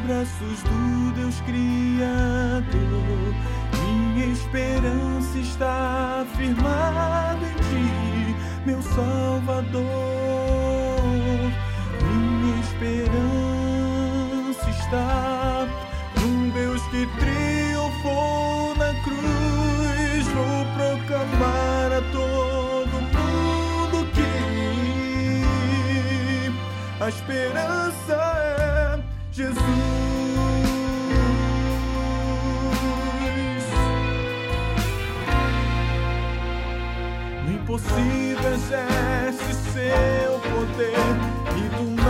braços do Deus Criador. Minha esperança está firmada em Ti, meu Salvador. Minha esperança está num Deus que triunfou na cruz. Vou proclamar a todo mundo que a esperança é Jesus. No impossível exerce seu poder e do